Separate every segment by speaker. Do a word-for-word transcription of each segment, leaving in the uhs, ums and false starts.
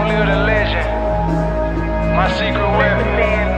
Speaker 1: long live the legend. My secret weapon.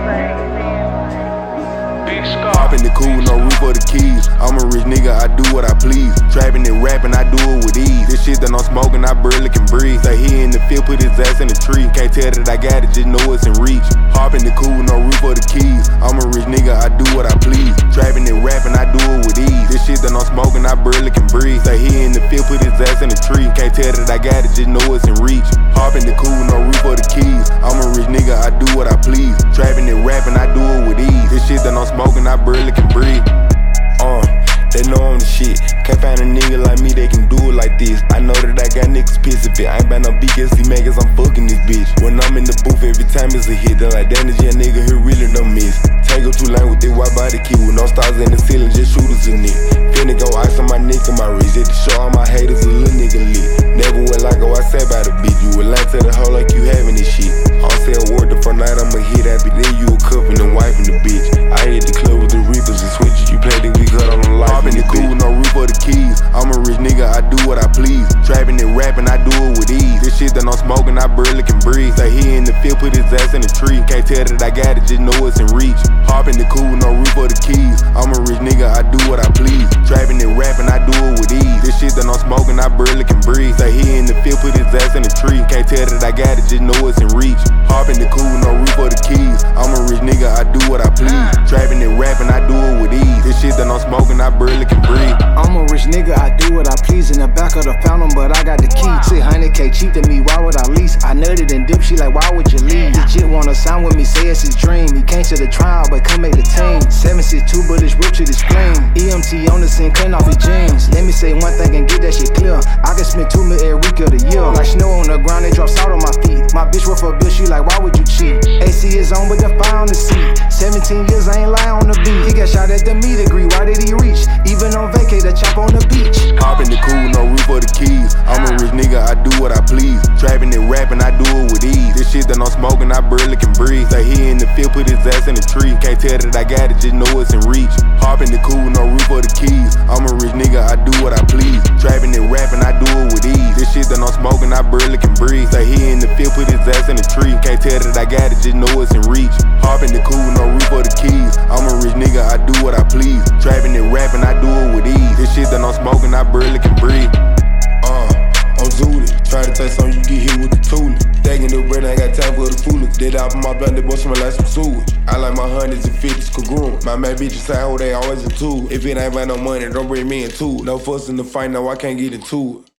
Speaker 1: Big Scar.
Speaker 2: Poppin' the coupe, no roof for the keys. I'm a rich nigga, I do what I please. Trapping and rapping, I do it with ease. This shit that I'm smoking, I barely can breathe. Say he in the field, put his ass in the tree. Can't tell that I got it, just know it's in reach. Hoppin' the coupe, no roof for the keys. I'm a rich nigga, I do what I please. Trapping and rapping, I do it with ease. This shit that I'm smoking, I barely can breathe. Say he in the field, put his ass in the tree. Can't tell that I got it, just know it's in reach. Hoppin' the coupe, no roof for the keys. I'm a rich nigga, I do what I please. Trapping and rapping, I do it with ease. This shit that I'm smoking, I barely can breathe. Uh, they know I'm the shit. Can't find a nigga like me, they can do it like this. I know that I got niggas pissed if it ain't about no B K C man, cause I'm fucking this bitch. When I'm in the booth, every time it's a hit. They're like, that nigga, nigga here really don't miss. Take her too lane with this white body key, with no stars in the ceiling, just shooters in it. Finna go ice on my neck and my wrist, just to show all my haters a little nigga lit. Never will I go outside by the beat. You will lie to the hoe like you having this shit. I'll say a word the front night, I'ma hit happy, then you a cuffin' and wiping the bitch. I hit the club with the reapers and switches, you play the we cut on the life. Poppin' the coupe, no roof for the keys. I'm a rich nigga, I do what I please. Trapping and rapping, I do it with ease. This shit that I'm smoking, I barely can breathe. Say he in the field, put his ass in the tree. Can't tell that I got it, just know it's in reach. Hoppin' the coupe, no roof for the keys. I'm a rich nigga, I do what I please. Trapping and rapping, I do it with ease. This shit that I'm smoking, I barely can breathe. Say he in the field, put his ass in the tree. Can't tell that I got it, just know it's in reach. Hoppin' the coupe, no roof for the keys. I'm a rich nigga, I do what I please. Trapping and rapping, I do it with ease. This shit that I'm smoking, I barely can breathe.
Speaker 3: I'm a rich nigga, I do what I please. In the back of the fountain, but I got the key. six hundred K cheap to me, why would I lease? I nutted and dip, she like, why would you leave? Legit wanna sign with me, say it's his dream. He came to the trial, but come make the team. seven six two, but it's ripped to the spleen. E M T on the scene, cutting off his jeans. Let me say one thing and get that shit clear. I can spend two mil every week of the year. Like snow on the ground, they drop salt on my feet. My bitch worth a bill, she like, why would you cheat? A C is on, but the fire on the seat. seventeen years, I ain't lie on the beat. He got shot at the meat degree, why did he reach? Even on vacay, the chop on the beach.
Speaker 2: Poppin' the coupe, no roof for the keys. I'm a rich nigga, I do what I please. Trapping and rapping, I do it with ease. This shit that I'm smoking, I barely can breathe. Say he in the field, put his ass in the tree. Can't tell that I got it, just know it's in reach. Hoppin' the coupe, no roof for the keys. I'm a rich nigga, I do what I please. Trapping and rapping, I do it with ease. This shit that I'm smoking, I barely can breathe. Say he in the field, put his ass in the tree. Can't tell that I got it, just know it's in reach. Hoppin' the coupe, no roof for the keys. I'm a rich nigga, I do what I please. Trapping and rapping, I do it with ease. This shit that I'm smoking, I barely can breathe.
Speaker 4: Uh, I'm Zooted. Try to take something, you get hit with the tooling. Stacking the bread, I ain't got time for the fooling. Dead out of my blunt, they both smell like some sewage. I like my hundreds and fifties congruent. My mad bitches say, oh, they always into it. If it ain't about no money, don't bring me into it. No fuss in the fight, no, I can't get into it.